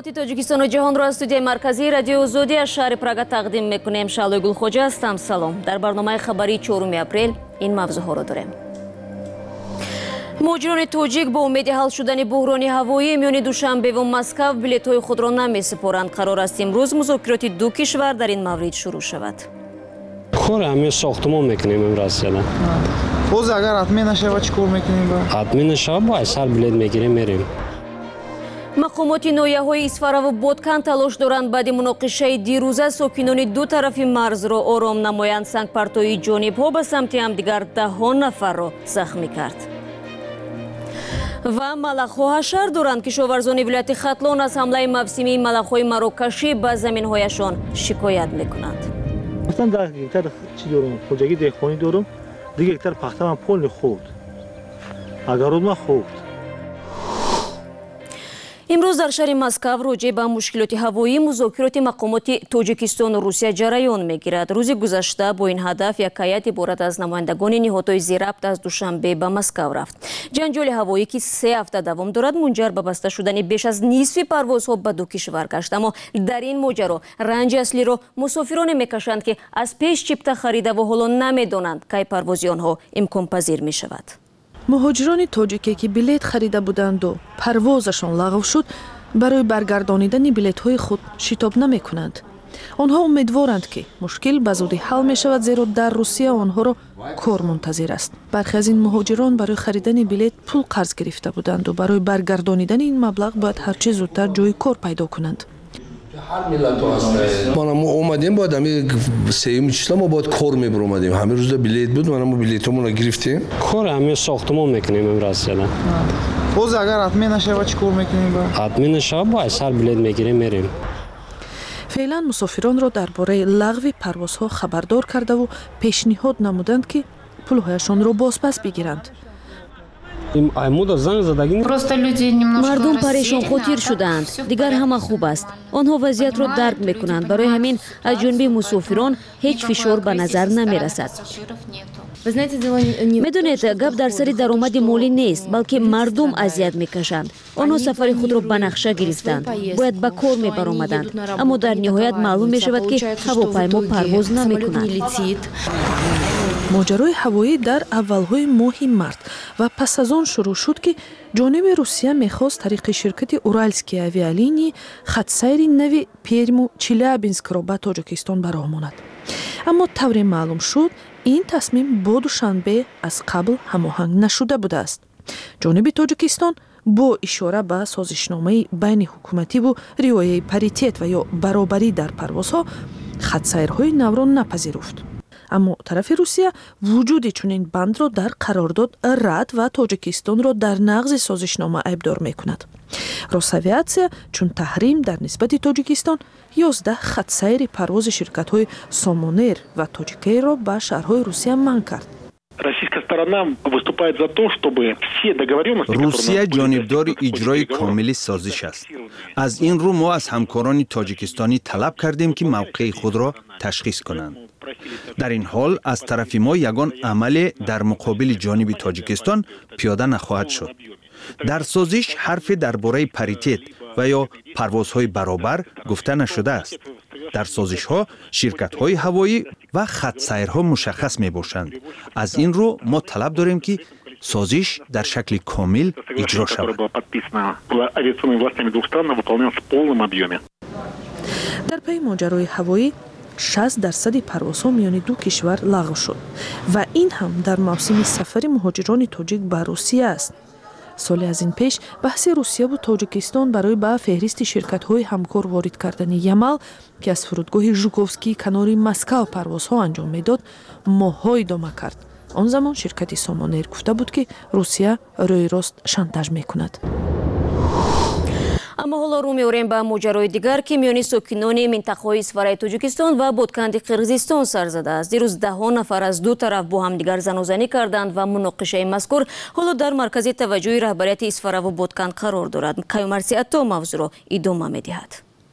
اطلاعات تاجیکستان و جهان را از استودیوی مرکزی رادیو زودی از شهر پراگ تقدیم میکنیم. شعله گلخوجه هستم. سلام. در برنامه خبری 4 اپریل این موضوعها را داریم. مهاجران تاجیک با امید حل شدن بحران هوایی میان دوشنبه و مسکو بلیط‌های خود را نمی‌سپارند. قرار است امروز مذاکرات دو کشور در این مورد شروع شود. کار همه ساختمان میکنیم امروز. باز اگر حتمی نشه چیکار میکنیم؟ حتمی نشه با سر بلیط میگیریم میریم. مقامات نویه‌های اسفاره و بادکن تلاش دارند بعد مناقشه دیروزه ساکنان دو طرف مرز را آرام نمایند. سنگپرتوی جانب‌ها به سمت همدیگر ده نفر را زخمی کرد. و ملخ‌ها حشر دارند. کشاورزان ولایت ختلان از حمله موسمی ملخ‌های مراکشی به زمین‌هایشان شکایت می‌کنند. مثلا در گیتار چی دارم؟ خوجگی دهخانی دارم. دیگه گیتار پخته من پول خورد. اگر ما خورد. امروز در شهر مسکو راجع به مشکلات هوایی مذاکرات مقامات تاجیکستان و روسیه جریان میگیرد. روز گذشته با این هدف یک هیئت عبارت از نمایندگان نهادهای ضبط از دوشنبه به مسکو رفت. جنجال هوایی که 3 هفته دوام دارد منجر به بسته شدن بیش از نصف پروازها به دو کشور گشت. اما در این ماجرا رنج اصلی را مسافران میکشند که از پیش چیپته خریده و حالا نمیدانند کی پروازی آنها امکان پذیر می شود. مهاجران تاجیکی که بلیط خریده بودند و پروازشان لغو شد برای برگردانیدن بلیط‌های خود شتاب نمی‌کنند. آنها امیدوارند که مشکل به زودی حل می‌شود زیرا در روسیه آنها را کار منتظر است. برخی از این مهاجران برای خریدن بلیط پول قرض گرفته بودند و برای برگردانیدن این مبلغ باید هرچه زودتر جای کار پیدا کنند. ما اومدیم باید همین سوم چیزا ما باید کار میبر اومدیم. همه روز بلیط بود ما بلیطمون رو گرفتیم. کار همه ساختمان میکنیم امروز. باز اگر حتمی نشه چیکار میکنیم؟ حتمی نشه با سر بلیط میگیریم میریم. فعلا مسافران را درباره لغو پروازها خبردار کرده و پیشنهاد نمودند که پولهایشان را بازپس بگیرند. مردم پریشان خاطر شدند. دیگر همه خوب است. آنها وضعیت را درک میکنند. برای همین از جانب مسافران هیچ فشار به نظر نمی رسد. میدونید گپ در سر درآمد مالی نیست بلکه مردم اذیت میکشند. آنها سفر خود را به نقشه گرفتند. باید به کار میبرآمدند. اما در نهایت معلوم میشود که هواپیما پرواز نمیکند. ماجرای هوایی در اولهای ماه مارت و پس از آن شروع شد که جانب روسیه میخواست طریق شرکت اورالسکی اویالینی خط سیر نوی پیرمو چیلیابینسک را به تاجیکستان برآورد. اما طور معلوم شد این تصمیم با دوشنبه از قبل هماهنگ نشده بوده است. جانب تاجیکستان با اشاره به سازشنامه بین حکومتی و رعایت پاریتت و یا برابری در پروازها خط سیرهای نو را نپذیرفت. اما طرف روسیه وجود چنین بند را در قرارداد رد و تاجیکستان را در نقض سازشنامه عیبدار میکند. روساویاتسیا چون تحریم در نسبت تاجیکستان 11 خط سیر پرواز شرکت‌های سامونر و تاجیکی را به شهرهای روسیه منع کرد. روسیه جانبدار اجرای کامل سازش است. از این رو ما از همکاران تاجیکستانی طلب کردیم که موقع خود را تشخیص کنند. در این حال از طرف ما یگان عمل در مقابل جانب تاجیکستان پیاده نخواهد شد. در سازش حرف درباره پاریتت و یا پروازهای برابر گفته نشده است. در سازش ها شرکت های هوایی و خط سیرها مشخص می باشند. از این رو ما طلب داریم که سازش در شکل کامل اجرا شود. در پی ماجرای هوایی 60% پروازها میان دو کشور لغو شد و این هم در موسم سفر مهاجران تاجیک به روسیه است. سالی از این پیش بحث روسیه و تاجیکستان برای به فهرست شرکت‌های همکار وارد کردن یمل که از فرودگاه ژوکوفسکی کنار مسکو پروازها انجام میداد ماه‌ها ادامه کرد. آن زمان شرکت سامونر گفته بود که روسیه روی راست شانتاژ میکند. اما حالا رو می‌آوریم به ماجرای دیگر که میان ساکنان منطقه‌های اسفاره تاجیکستان و بادکند قرقیزستان سر زده است. دیروز 10 نفر از دو طرف با هم دیگر زنوزنی کردند و مناقشه مذکور حالا در مرکز توجه رهبریت اسفاره و بادکند قرار دارد. کیومرسی عطا موضوع را ادامه می‌دهد.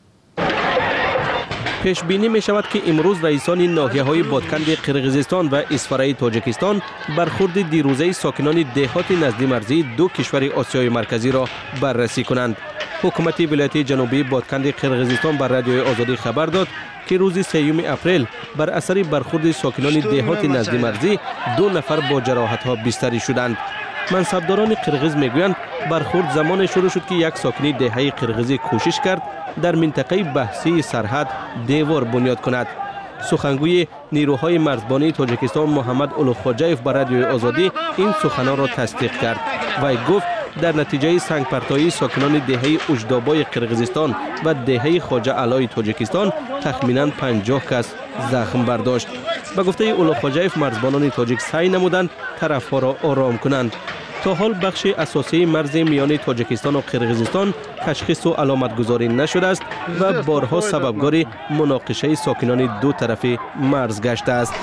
پیش بینی می شود که امروز رئیسان ناحیه های بادکند قرقیزستان و اسفاره تاجیکستان برخورد دیروزه ساکنان دهات نزدی مرزی دو کشور آسیای مرکزی را بررسی کنند. حکومت ولایت جنوبی بادکند قرقیزستان بر رادیوی آزادی خبر داد که روز 3 اپریل بر اثر برخورد ساکنان دهات نزد مرزی 2 نفر با جراحت‌ها بستری شدند. منصبداران قرقیز میگویند برخورد زمان شروع شد که یک ساکن دهه قرقیزی کوشش کرد در منطقه بحثی سرحد دیوار بنیاد کند. سخنگوی نیروهای مرزبانی تاجیکستان محمد اولوخوجایف بر رادیوی آزادی این سخنان را تصدیق کرد. وی گفت در نتیجه سنگپرتایی ساکنان دهه اجدابای قرقیزستان و دهه خواجه علای تاجیکستان تخمیناً 50 کس زخم برداشت. به گفته اولوخوجایف مرزبانان تاجیک سعی نمودند طرفها را آرام کنند. تا حال بخش اساسی مرز میان تاجیکستان و قرقیزستان تشخیص و علامت گذاری نشده است و بارها سببگار مناقشه ساکنان دو طرف مرز گشته است.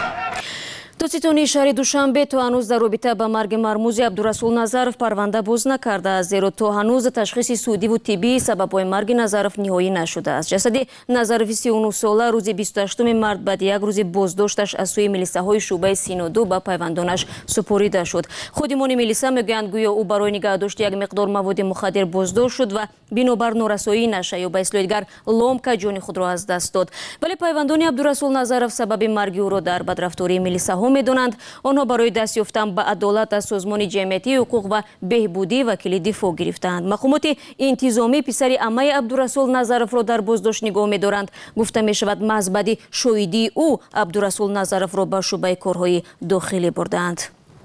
دادستانی شهر دوشنبه تا هنوز در رابطه با مرگ مرموز عبدالرسول نظرов پرونده باز نکرده است، زیرا تا هنوز تشخیص سودی و طبی سببهای مرگ نظرов نهایی نشده است. جسد نظرов 39 ساله روز 28 مارت بعد یک روز بازداشتش از سوی میلیساهای شعبه سینودو به پیوندانش سپریده شد. خودمان میلیسا میگویند گویا او برای نگهداشت یک مقدار مواد مخدر بازداشت شد و بنابر نورسایی نشه یا به اصطلاح دیگر لامکا جان خود را از دست داد. ولی پیوندان عبدالرسول نظرов سبب مرگ او را در بدرفتاری میلیساها میدونند. آنها برای دست یافتن به عدالت از سازمان جمعیتی حقوق و بهبودی وکیل دفاع گرفتند. مقامات انتظامی پسر عمه عبدالرسول نظرов را در بازداشت نگاه می‌دارند. گفته می‌شود محض بعد شاهدی او عبدالرسول نظرов را به شعبه کارهای داخلی بردند.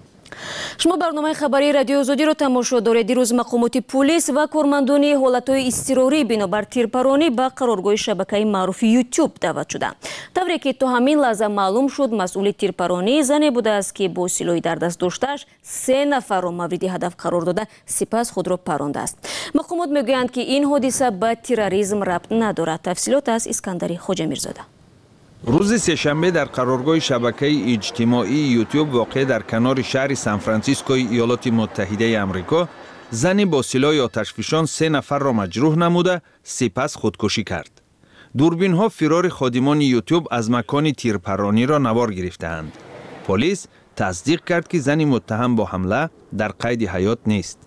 شما برنامه خبری رادیو آزادی را تماشا دارید. دیروز مقامات پلیس و کارمندان حالتهای اضطراری بنابر تیرپرانی به قرارگاه شبکه معروف یوتیوب دعوت شدند. طوری که تا همین لحظه معلوم شد مسئول تیرپرانی زنی بوده است که با سلاحی در دست داشته‌اش 3 نفر را مورد هدف قرار داده سپس خود را پرانده است. مقامات میگویند که این حادثه به تروریسم ربط ندارد. تفصیلات از اسکندری خواجه میرزاده. روز سه‌شنبه در قرارگاه شبکه اجتماعی یوتیوب واقع در کنار شهر سان فرانسیسکوی ایالات متحده آمریکا زنی با سلاح آتشفشان 3 نفر را مجروح نموده سپس خودکشی کرد. دوربین‌ها فرار خادمان یوتیوب از مکان تیرپرانی را نوار گرفتند. پلیس تصدیق کرد که زنی متهم با حمله در قید حیات نیست.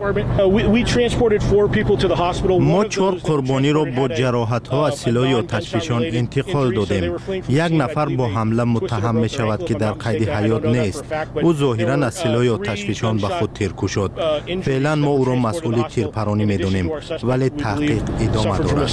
ما 4 قربانی را با جراحت‌ها از سلاح آتشفشان انتقال دادیم. 1 نفر با حمله متهم می شود که در قید حیات نیست. او ظاهراً از سلاح آتشفشان به خود تیرکو شد. فعلا ما او را مسئول تیرپرانی می دانیم ولی تحقیق ادامه دارد.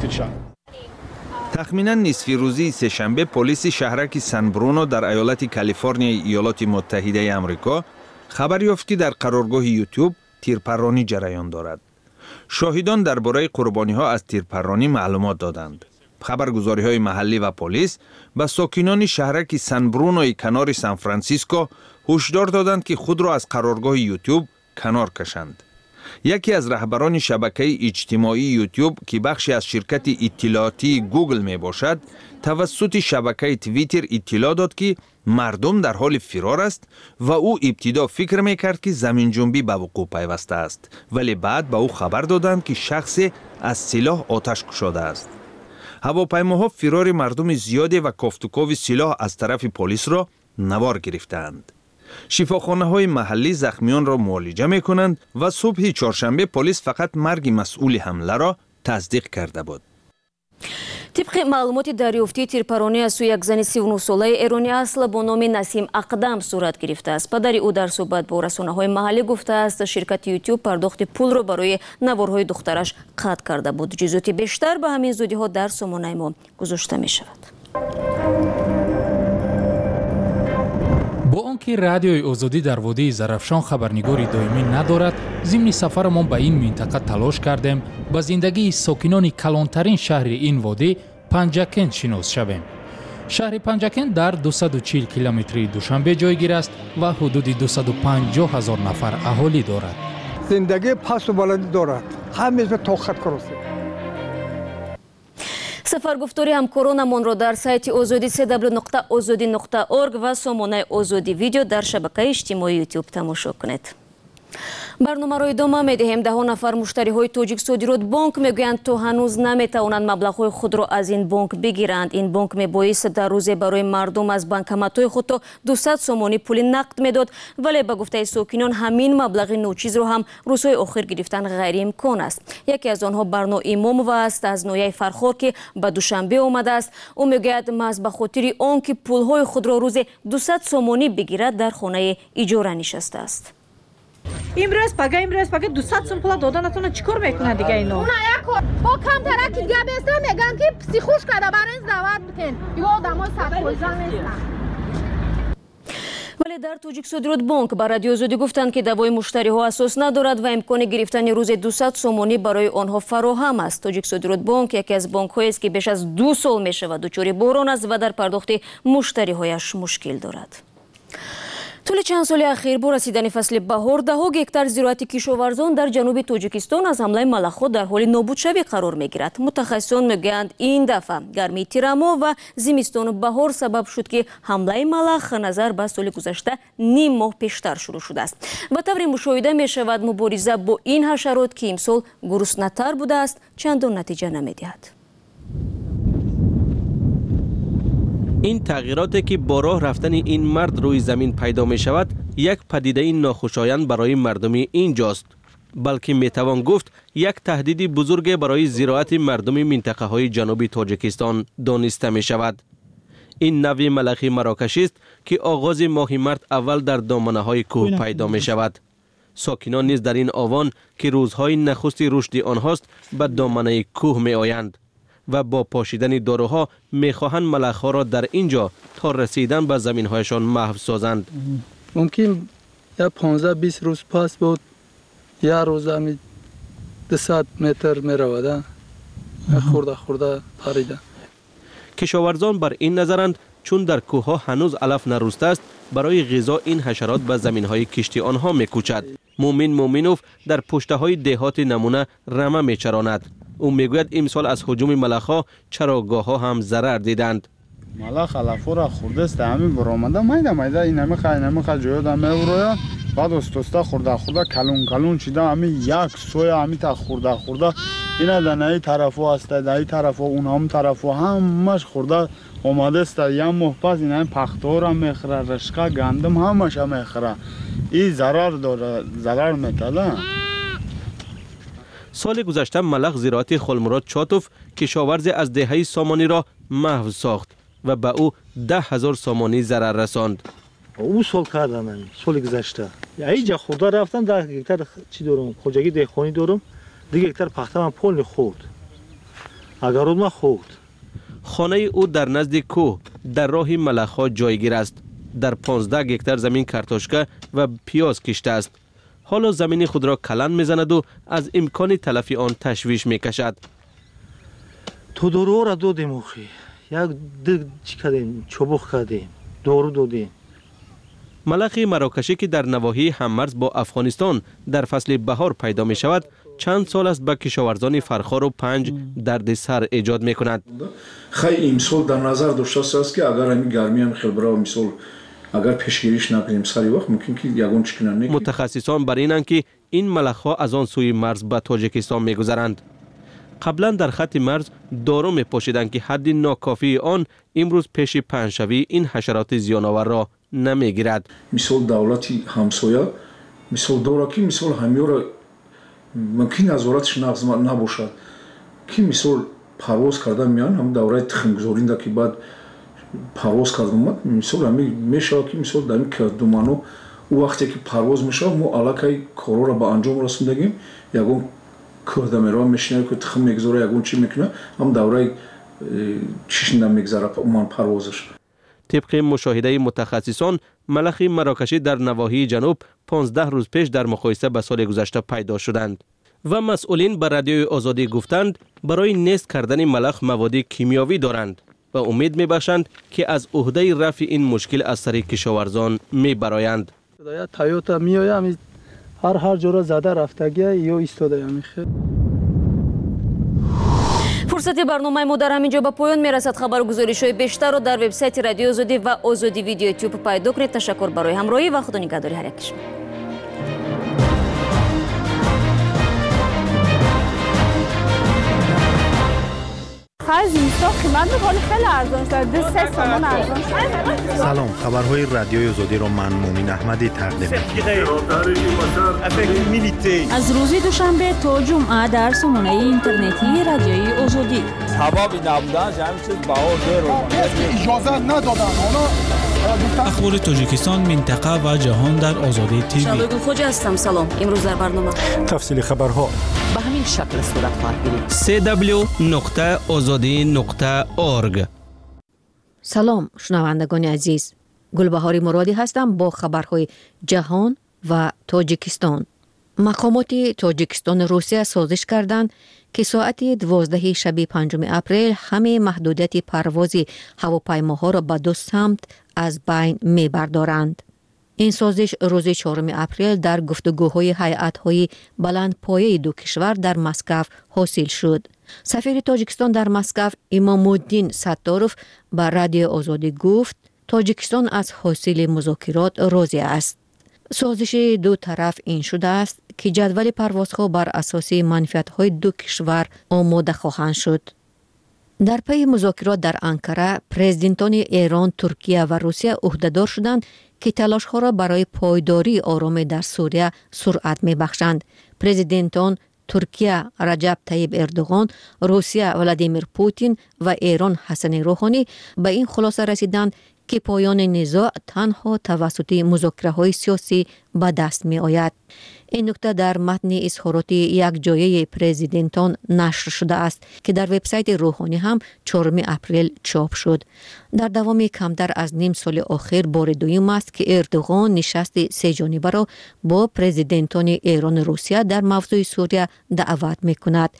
تخمیناً نصف روزی سه‌شنبه پلیس شهرک سان برونو در ایالت کالیفرنیا ایالات متحده آمریکا خبر یافت که در قرارگاه یوتیوب تیرپرانی جریان دارد. شاهدان درباره قربانی ها از تیرپرانی معلومات دادند. خبرگزاری های محلی و پلیس به ساکنان شهرک سان برونوی کنار سان فرانسیسکو هشدار دادند که خود را از قرارگاه یوتیوب کنار کشند. یکی از رهبران شبکه اجتماعی یوتیوب که بخشی از شرکت اطلاعاتی گوگل می باشد توسط شبکه توییتر اطلاع داد که مردم در حال فرار است و او ابتدا فکر می کرد که زمین جنبی به وقوع پیوسته است ولی بعد به او خبر دادند که شخصی از سلاح آتش گشوده است. هواپیماها فرار مردم زیادی و کافتوکاو سلاح از طرف پلیس را نوار گرفتند. شفاخانه های محلی زخمیان را معالجه می کنند و صبح چهارشنبه پلیس فقط مرگ مسئول حمله را تصدیق کرده بود. طبق معلومات دریافتی تیرپرانی از سوی یک زن 39 ساله ایرانی اصل با نام نسیم اقدم صورت گرفته است. پدر او در صحبت با رسانه‌های محلی گفته است شرکت یوتیوب پرداخت پول را برای نوارهای دخترش قطع کرده بود. جزئیات بیشتر به همین زودی ها در سامانه ما گذاشته می شود. با آنکه رادیوی آزادی در وادی زرافشان خبرنگاری دائمی ندارد، ضمن سفرمان به این منطقه تلاش کردیم با زندگی ساکنان کلانترین شهر این وادی پنجکن شناس شویم. شهر پنجکن در 240 کیلومتری دوشنبه جایگیر است و حدود 250,000 نفر اهالی دارد. زندگی پس و بلند دارد. همیشه طاقت کرده. سفرگفتاری همکارانمان را در سایت آزادی www.azadi.org و سامانه آزادی ویدیو در شبکه اجتماعی یوتیوب تماشا کنید. барномаро идома медиҳем. 10 нафар муштариҳои Тоҷик Содирот банк мегӯянд то ҳанӯз наметавонанд маблағҳои худро аз ин банк бигиранд. Ин банк мебоист дар рӯзе барои мардум аз банкоматҳои худ то 200 сомонӣ пули нақд медод, вале ба гуфтаи сокинон ҳамин маблағи ночизро ҳам рӯзҳои охир гирифтан ғайриимкон аст. Яке аз онҳо Барно Имомова аст аз ноҳияи Фархор ки ба Душанбе омадааст. Ӯ мегӯяд маҳз ба хотири он ки пулҳои худро рӯзе 200 сомонӣ бигирад дар хонаи иҷора нишастааст. имрӯз пага 200 сум пула дода натона чӣ кор мекунад дига ино? бо камтараки габеста меган ки психушкада барин дават битен ё одамои сабхоза нестан. вале дар Тоҷик Содирот банк ба Радиои Озодӣ гуфтанд ки давои муштариҳо асос надорад ва имкони гирифтани рӯзе 200 сомонӣ барои онҳо фароҳам аст. Тоҷик Содирот банк яке аз банкҳоест ки беш аз 2 сол мешавад дучори борон аст ва дар пардохти муштариҳояш мушкил дорад. طول چند سال اخیر با رسیدن فصل بهار دهها گکتار زراعت کشاورزان در جنوب تاجیکستان از حمله ملخ‌ها در حال نابود شوی قرار میگیرد. متخصصان میگویند این دفعه گرمی تیرما و زمستان بهار سبب شد که حمله ملخ نظر به سال گذشته نیم ماه پیشتر شروع شده است. به طور مشاهده میشود مبارزه با این حشرات که امسال گرسنه‌تر بوده است چندان نتیجه نمیدهد. این تغییراتی که با راه رفتن این مرد روی زمین پیدا می شود یک پدیده ناخوشایند برای مردم اینجاست، بلکه می توان گفت یک تهدید بزرگ برای زراعت مردم منطقه های جنوبی تاجیکستان دانسته می شود. این نوع ملخی مراکشی است که آغاز ماه مارس اول در دامنه های کوه پیدا می شود. ساکنان نیز در این آوان که روزهای نخست رشد آنهاست به دامنه کوه می آیند و با پاشیدن داروها میخواهند ملخ‌ها را در اینجا تا رسیدن به زمین‌هایشان محو سازند. ممکن یا 15-20 روز پس بود یا روز همی 200 متر میرود خورده پریده. کشاورزان بر این نظرند چون در کوه‌ها هنوز علف نرسته است برای غذا این حشرات به زمین‌های کشتی آنها میکوچد. مومنوف در پشته‌های دهات نمونه رمه میچراند. او میگوید امسال از هجوم ملخ‌ها چراگاه‌ها هم ضرر دیدند. ملخ علف‌ها را خورده است همین برآمده میده این نمیخواد جویا دم میبروید بعد استوستا خورده کلون چیده همین یک سویا همین تا خورده اینا در این طرفو است در این طرفو اون هم طرفو همش خورده اومده است یا محپس اینا پختو را میخوره رشقه گندم همش میخوره این ضرر داره ضرر میده. سال گذشته ملخ زراعت خلمراد چاتوف کشاورز از دهه سامانی را محو ساخت و به او 10,000 سامانی ضرر رساند. او سال کردم من سال گذشته اینجا خورده رفتم 10 هکتار چی دارم خوجگی دهخانی دارم 2 هکتار پخته من پول خورد اگر ما خورد. خانه او در نزد کوه در راه ملخ‌ها جایگیر است. در 15 هکتار زمین کارتوشکا و پیاز کشته است. حالا زمین خود را کلان میزند و از امکان تلفی آن تشویش میکشد. تو دارو را دادیم اخی یک چی کردیم چوبخ کردیم دارو دادیم. ملخ مراکشی که در نواحی هممرز با افغانستان در فصل بهار پیدا می شود چند سال است به کشاورزان فرخار و پنج درد سر ایجاد می کند. خیلی امسال در نظر داشته است که اگر همین گرمی هم خیلی برای امسال اگر پیشگیریش نکنیم سری وقت ممکن که یگان چکنن نکنیم. متخصصان بر اینند که این ملخ‌ها از آن سوی مرز به تاجیکستان می‌گذرند. قبلا در خط مرز دارو می‌پاشیدند که حد ناکافی آن امروز پیش پنجشوی این حشرات زیان‌آور را نمی‌گیرد. مثال دولتی همسایه مثال داره که مثال همیورا ممکن نظارتش نباشد که مثال پرواز کرده میان هم دوره تخمگذارینده که بعد پرواز کردم مثال همین میشه که مثال در این کردمانو او وقتی که پرواز میشه ما علاقه کارا را به انجام رسوندگیم یگون کردمرا میشینه که تخم میگذاره یگون چی میکنه هم دوره چیش نمیگذاره اون پروازش. طبق مشاهده متخصصان ملخ مراکشی در نواحی جنوب 15 روز پیش در مقایسه به سال گذشته پیدا شدند و مسئولین به رادیوی آزادی گفتند برای نیست کردن ملخ مواد کیمیاوی دارند و امید میبخشند که از عهده رفع این مشکل از سر کشاورزان میبرایند. تایوتا میایم هر جورا زده رفتگی یا ایستاده میخه. فرصتی برنامه ما در همینجا به پایان میرسد. خبر و گزارش‌های بیشتر را در وبسایت رادیو آزادی و آزادی ویدیو یوتیوب پیدا کنید. تشکر برای همراهی و خدا نگهداری هر یک شما. آخر زمستان قیمت میکنه خیلی ارزان شده 3 تومان ارزان شده. سلام، خبرهای رادیوی آزادی را من مومین احمدی تقدیم می‌کنم. از روز دوشنبه تا جمعه در سامانه اینترنتی رادیوی آزادی. سبب نبودن همین چیز بهار رو اجازه ندادن. اخبار تاجیکستان، منطقه و جهان در آزادی تیوی. شادو خوجا هستم. سلام. امروز در برنامه تفصیل خبرها به همین شکل صورت خواهد گرفت. www.azadi.org. سلام شنوندگان عزیز، گلبهاری مرادی هستم با خبرهای جهان و تاجیکستان. مقامات تاجیکستان روسیه سازش کردند که ساعت 12 شب 5 اپریل همه محدودیت پرواز هواپیماها را به دو سمت از بین می‌بردارند. این سازش روز 4 اپریل در گفتگوهای هیئت‌های بلندپایه دو کشور در مسکو حاصل شد. سفیر تاجیکستان در مسکو امام الدین ستاروف به رادیو آزادی گفت تاجیکستان از حاصل مذاکرات راضی است. سازش دو طرف این شده است که جدول پروازها بر اساس منفعت‌های دو کشور آماده خواهند شد. در پی مذاکرات در انکره، پرزیدنتان ایران، ترکیه و روسیه عهده‌دار شدند که تلاش‌ها را برای پایداری آرام در سوریه سرعت می‌بخشند. پرزیدنتان ترکیه رجب طیب اردوغان، روسیه ولادیمیر پوتین و ایران حسن روحانی به این خلاصه رسیدند که پایان نزاع تنها توسط مذاکره‌های سیاسی به دست می آید. این نکته در متن اظهارات یک جایه پرزیدنتان نشر شده است که در وبسایت روحانی هم 4 اپریل چاپ شد. در دوام کمتر از نیم سال آخر بار دوم است که اردوغان نشست سه جانبه را با پرزیدنتان ایران و روسیه در موضوع سوریه دعوت می کند.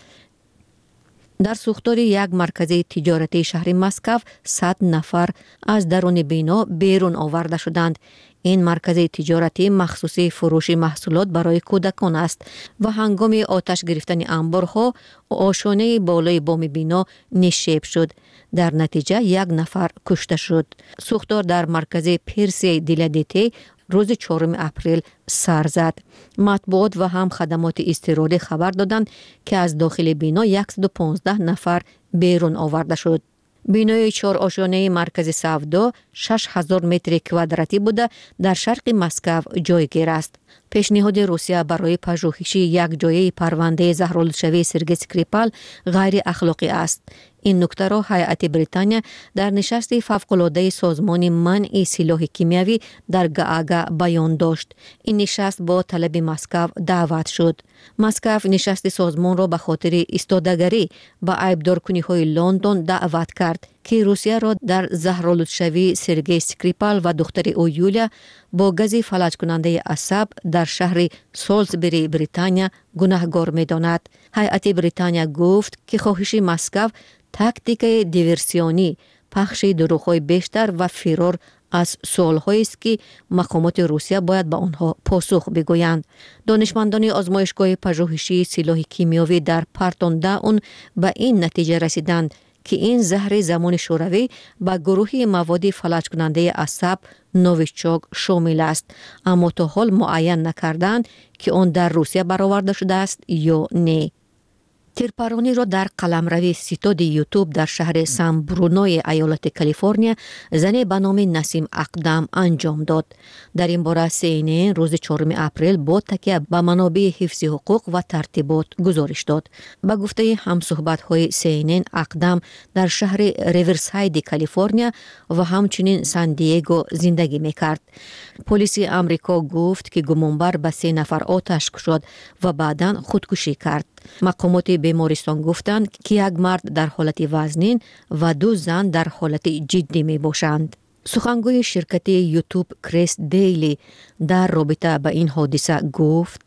در سوختار یک مرکز تجارتی شهر مسکو 100 نفر از درون بنا بیرون آورده شدند. این مرکز تجارتی مخصوص فروش محصولات برای کودکان است و هنگام آتش گرفتن انبارها آشانه بالای بام بنا نشیب شد. در نتیجه 1 نفر کشته شد. سوختار در مرکز پرسی دیلدیتی روز 4 اپریل سر زد. مطبوعات و هم خدمات اضطراری خبر دادند که از داخل بنا 115 نفر بیرون آورده شد. بینای 4 آشانه مرکز سودا 6000 متر کوادراتی بوده در شرق مسکو جایگیر است. پیشنهاد روسیه برای پژوهش یک جایه پرونده زهرالودشوی سرگئی اسکریپال غیر اخلاقی است. این نکته را هیئت بریتانیا در نشست فوق‌العاده سازمان منع سلاح کیمیایی در گاگا بیان داشت. این نشست با طلب مسکو دعوت شد. مسکو نشست سازمان را به خاطر ایستادگری به عیبدارکنی‌های لندن دعوت کرد که روسیه را در زهرالودشوی سرگئی اسکریپال و دختر او یولیا با گاز فلج کننده عصب در شهر سالزبری بریتانیا گناهکار می‌داند. هیئت بریتانیا گفت که خواهش مسکو تاکتیک دیورسیونی، پخش دروغ‌های بیشتر و فرار از سوال‌هایی است که مقامات روسیه باید به آنها پاسخ بگویند. دانشمندان آزمایشگاه پژوهشی سلاح کیمیایی در پرتونداون به این نتیجه رسیدند که این زهر زمان شوروی به گروهی مواد فلج کننده عصب نوویچوک شامل است، اما تا حال معین نکردند که آن در روسیه برآورده شده است یا نه. تیرپرانی را در قلمرو ستاد یوتیوب در شهر سان برونوی ایالت کالیفرنیا زنی به نام نسیم اقدم انجام داد. در این باره CNN روز 4 اپریل با تکیه به منابع حفظ حقوق و ترتیبات گزارش داد. به گفته همصحبت‌های CNN، اقدم در شهر ریورساید کالیفرنیا و همچنین سان دیگو زندگی می‌کرد. پلیس آمریکا گفت که گمانبر به 3 نفر آتش کشید و بعداً خودکشی کرد. مقامات بیمارستان گفتند که یک مرد در حالت وزنین و 2 زن در حالت جدی می باشند. سخنگوی شرکت یوتیوب کریس دیلی در رابطه با این حادثه گفت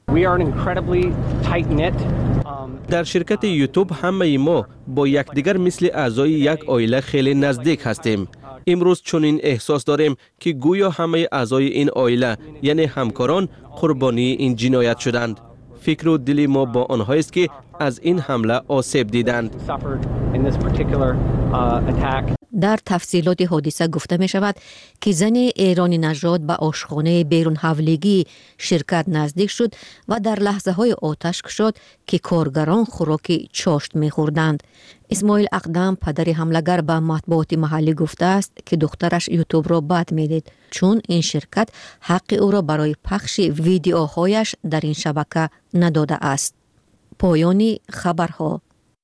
در شرکت یوتیوب همه ما با یکدیگر مثل اعضای یک عائله خیلی نزدیک هستیم. امروز چنین احساس داریم که گویا همه اعضای این عائله یعنی همکاران قربانی این جنایت شدند. فکر و دل ما با آنها است که از این حمله آسیب دیدند. در تفصیلات حادثه گفته می شود که زن ایرانی نژاد به آشخانه بیرون حولگی شرکت نزدیک شد و در لحظه های آتش کشید که کارگران خوراک چاشت می خوردند. اسماعیل اقدم پدر حمله‌گر به مطبوعات محلی گفته است که دخترش یوتیوب را بد می‌دید چون این شرکت حق او را برای پخش ویدیوهایش در این شبکه نداده است. پایان خبرها.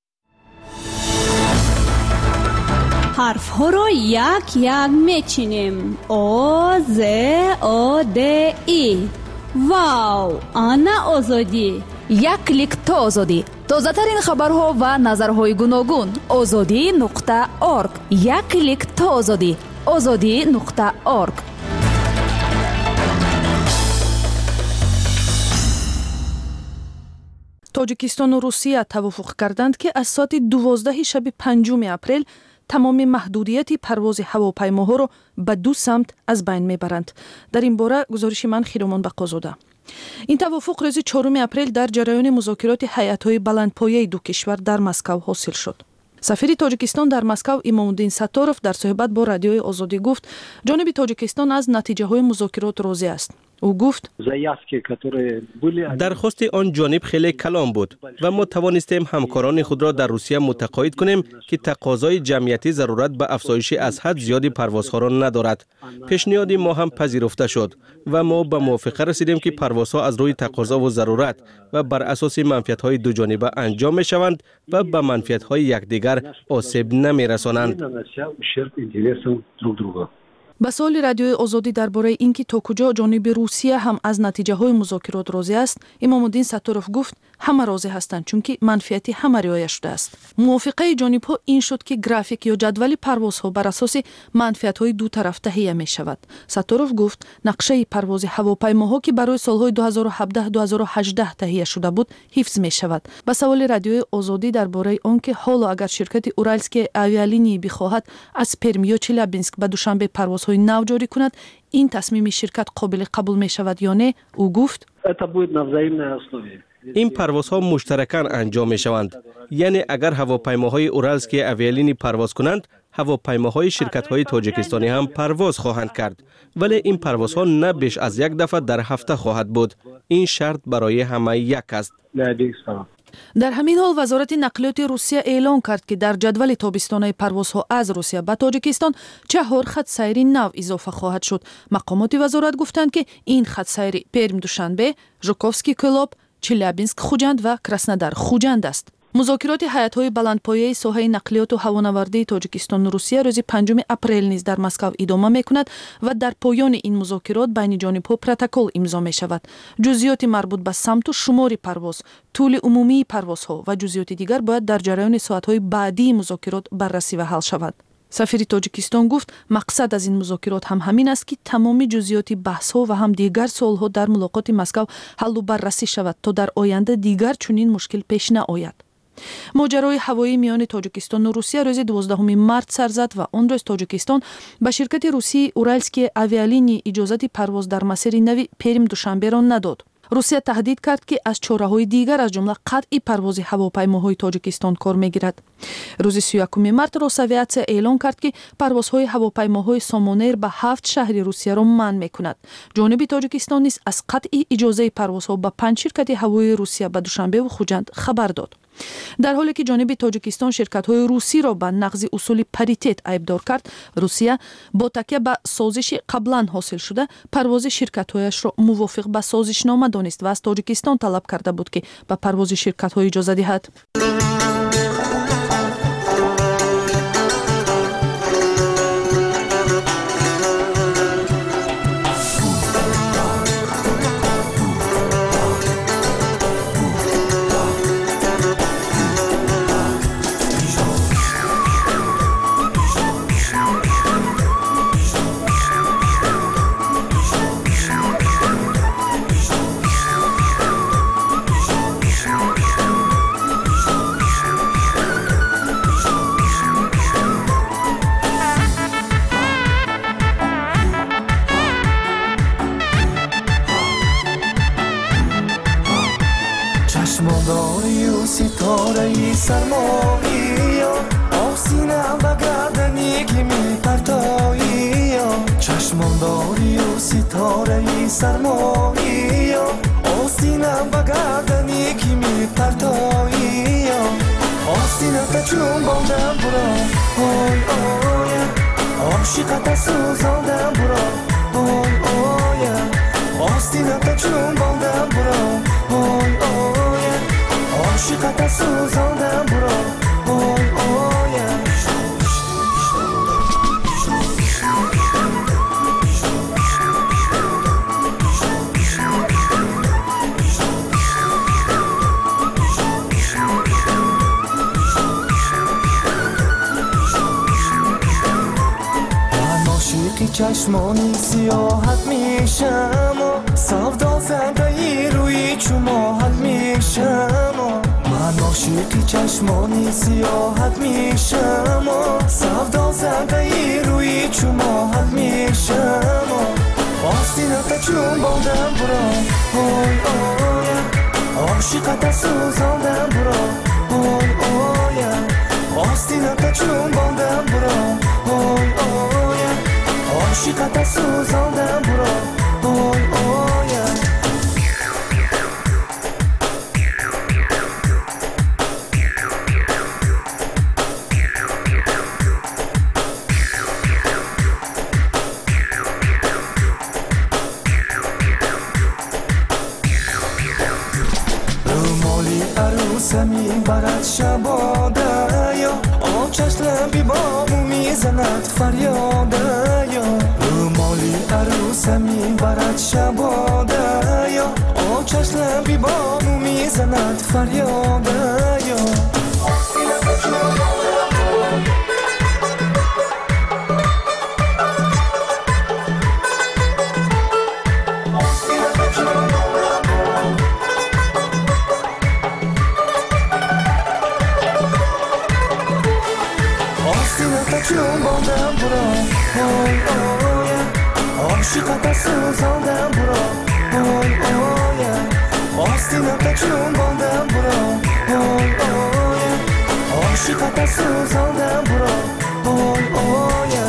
حرف ها را یک یک میچینیم. آ ز آ د ای. واو، آنا آزادی. یک کلیک تا آزادی. تازه ترین خبرها و نظرهای گوناگون. azadi.org. یک کلیک تا آزادی. azadi.org. тоҷикистон ва русия тавофуқ карданд ки аз соати 12 шаби 5 апрел тамоми маҳдудияти парвози ҳавопаймоҳоро ба ду самт аз байн мебаранд. дар ин бора гузориши ман Хиромон Бақозода. ин тавофуқ рӯзи 4 апрел дар ҷараёни музокироти ҳайатҳои баландпояи ду кишвар дар Москав ҳосил шуд. сафири тоҷикистон дар Москав Имомуддин Сатторов дар суҳбат бо радиои Озодӣ гуфт, ҷониби Тоҷикистон аз натиҷаҳои музокирот розӣ аст. او گفت درخواست آن جانب خیلی کلان بود و ما توانستیم همکاران خود را در روسیه متقاعد کنیم که تقاضای جمعیتی ضرورت به افزایش از حد زیادی پروازها را ندارد. پیشنهاد ما هم پذیرفته شد و ما به موافقه رسیدیم که پروازها از روی تقاضا و ضرورت و بر اساس منفعت‌های دو جانبه انجام می‌شوند و به منفعت‌های یکدیگر آسیب نمی‌رسانند. ба суоли радиои Озодӣ дар бораи ин ки то куҷо ҷониби Русия ҳам аз натиҷаҳои музокирот розӣ аст, Имомуддин Сатторов гуфт, ҳама розӣ ҳастанд, чунки манфиати ҳама риоя шудааст. мувофиқаи ҷонибҳо ин шуд ки график ё ҷадвали парвозҳо бар асоси манфиатҳои ду тараф таҳия мешавад. Сатторов гуфт, нақшаи парвози ҳавопаймоҳо ки барои солҳои 2017-2018 таҳия шуда буд, ҳифз мешавад. ба саволи радиои Озодӣ дар бораи он ки ҳоло агар ширкати Уральские авиалинии бихоҳад аз Перми ё Челябинск ба Душанбе парвоз нав ҷорӣ кунад, ин тасмими ширкат қобили қабул мешавад ё не? ӯ гуфт, این پروازها مشترکاً انجام می‌شوند. یعنی اگر هواپیماهای اورالسکی اویالینی پرواز کنند، هواپیماهای شرکت‌های تاجیکستانی هم پرواز خواهند کرد. ولی این پروازها نه بیش از یک دفعه در هفته خواهد بود. این شرط برای همه یک است. дар ҳамин ҳол вазорати нақлиёти Русия эълон кард ки дар ҷадвали тобистонаи парвозҳо аз Русия ба Тоҷикистон 4 хатсайри нав изофа хоҳад шуд. мақомоти вазорат гуфтанд ки ин хатсайри Перм-Душанбе, Жуковский-Кӯлоб, Челябинск-Хуҷанд ва Краснодар-Хуҷанд аст. музокироти ҳайатҳои баландпояи соҳаи нақлиёту ҳавонавардии Тоҷикистону Русия рӯзи 5 апрел низ дар Москав идома мекунад ва дар поёни ин музокирот байни ҷонибҳо протокол имзо мешавад. ҷузъиёти марбут ба самту шумори парвоз, тӯли умумии парвозҳо ва ҷузъиёти дигар бояд дар ҷараёни соатҳои баъдии музокирот баррасӣ ва ҳал шавад. сафири Тоҷикистон гуфт, мақсад аз ин музокирот ҳам ҳамин аст ки тамоми ҷузъиёти баҳсҳо ва ҳам дигар суолҳо дар мулоқоти Москав ҳаллу баррасӣ шавад, то дар оянда дигар чунин мушкил пеш наояд. моҷарои ҳавоӣ миёни Тоҷикистону Русия рӯзи 12 март сар зад ва он рӯз Тоҷикистон ба ширкати русии Уральские авиалинии иҷозати парвоз дар масири нави Перм-Душанберо надод. русия таҳдид кард ки аз чораҳои дигар аз ҷумла қатъи парвози ҳавопаймоҳои Тоҷикистон кор мегирад. рӯзи 31 март Росавиатсия эълон кард ки парвозҳои ҳавопаймоҳои Сомонер ба 7 шаҳри Русияро манъ мекунад. ҷониби Тоҷикистон низ аз қатъи иҷозаи парвозҳо ба 5 ширкати ҳавоии Русия ба Душанбеву Хуҷанд хабар дод. дар ҳоле ки ҷониби Тоҷикистон ширкатҳои русиро ба нақзи усули паритет айбдор кард, Русия бо такя ба созиши қаблан ҳосил шуда парвози ширкатҳояшро мувофиқ ба созишнома донист ва аз Тоҷикистон талаб карда буд ки ба парвози ширкатҳо иҷоза диҳад. چشمانداری و ستاره سرمایی آستینم و گردنی که می پرتایی چشمان داری و ستاره ای سرمایی آستینم و گردنی که می پرتایی آستینت چون باندم برا آی آی عاشقت سوزاندم برا آی آی آستینت چون باندم برا آی آی عاشقت سوزاندم برا آی آی چشمانی سیاحت میشم و سودا زنده ای روی چماحت میشم و من عاشق چشمانی سیاحت میشم و سودا زنده ای روی چماحت میشم و آستینت چون باندم برا آی آی عاشقت سوزاندم برا آی آی آستینت چون باندم برا آی آی عاشقت سوزاندم برا آی آی رومالی عروسمی برد شباده یا آچش لبی بامو میزند فریاده یا رومالی عروسمی برد شباده یا آچش لبی بامو میزند فریاده یا چون باندم برا آی آی عاشقت سوزاندم برا آی آی آستینت چون باندم برا آی آی عاشقت سوزاندم برا آی آی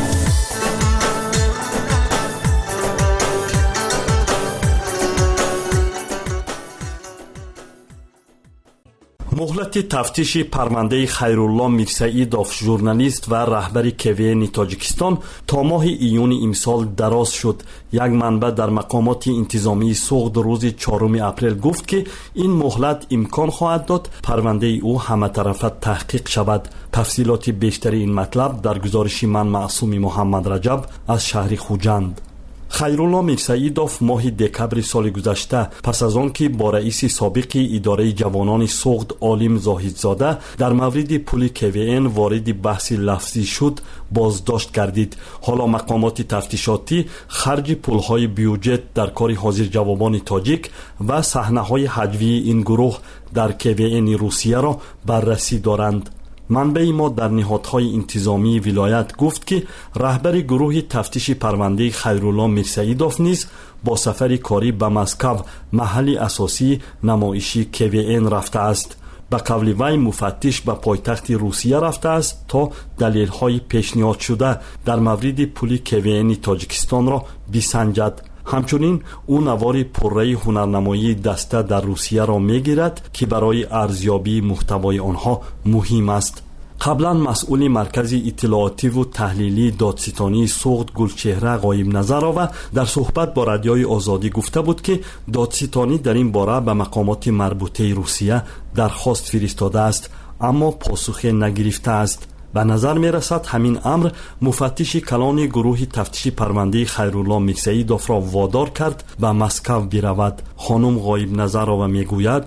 مهلت تفتیش پرونده خیرالله میرسعیدوف ژورنالیست و رهبر KVN تاجیکستان تا ماه ایون امسال دراز شد. یک منبع در مقامات انتظامی سوخت روز 4 اپریل گفت که این مهلت امکان خواهد داد پرونده او همه طرفه تحقیق شود. تفصیلات بیشتری این مطلب در گزارش من معصوم محمد رجب از شهر خوجند. خیرالله میرسعیدوف ماه دکبر سال گذشته پس از آن که با رئیس سابق اداره جوانان سوخت عالم زاهدزاده در مورد پول KVN وارد بحث لفظی شد بازداشت گردید. حالا مقامات تفتیشاتی خرج پولهای بیوجت در کار حاضر جوابان تاجیک و صحنه‌های هجوی این گروه در KVN روسیه را بررسی دارند. منبع ما در نهادهای انتظامی ولایت گفت که رهبر گروه تفتیش پرونده خیرالله میرسعیدوف نیز با سفر کاری به مسکو محل اساسی نمایشی KVN رفته است. به قول وی مفتش به پایتخت روسیه رفته است تا دلیل‌های پیشنهاد شده در مورد پول KVN تاجیکستان را بسنجد. همچنین او نوار پره هنرنمایی دسته در روسیه را میگیرد که برای ارزیابی محتوای آنها مهم است. قبلا مسئول مرکز اطلاعاتی و تحلیلی دادستانی سوخت گلچهره غایب نظرآور در صحبت با رادیوی آزادی گفته بود که دادستانی در این باره به مقامات مربوطه روسیه درخواست فرستاده است اما پاسخ نگرفته است. به نظر می رسد همین امر مفتش کلان گروه تفتیش پرونده خیرالله میرسعیدوف را وادار کرد به مسکو برود. خانم غایب نظرآور می گوید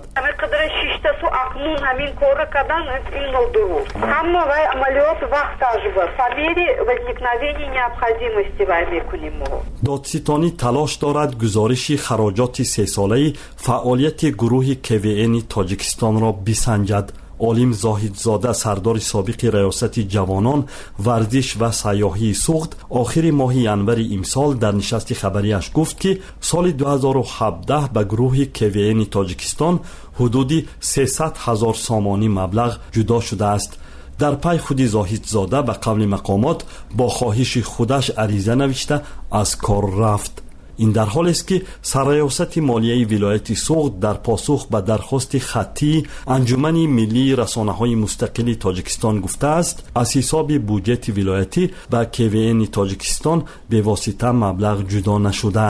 همین کار کردن این درست. اما وای عملیات وقت اجبار. فبیری возникновение необходимости وای میکنیم. دادستانی تلاش دارد گزارش خراجات 3 ساله فعالیت گروه KVN تاجیکستان را بسنجد. عالم زاهدزاده سردار سابق ریاست جوانان ورزش و سیاحی سوخت آخر ماه ینور امسال در نشست خبریش گفت که سال 2017 به گروه KVN تاجیکستان حدود 300,000 سامانی مبلغ جدا شده است. در پی خودی زاهد زاده به قول مقامات با خواهش خودش عریضه نوشته از کار رفت. این در حالی است که سرریاست مالیه ولایت سوغد در پاسخ به درخواست خطی انجمن ملی رسانه‌های مستقل تاجیکستان گفته است از حساب بودجه ولایتی به KVN تاجیکستان به واسطه مبلغ جدا نشده.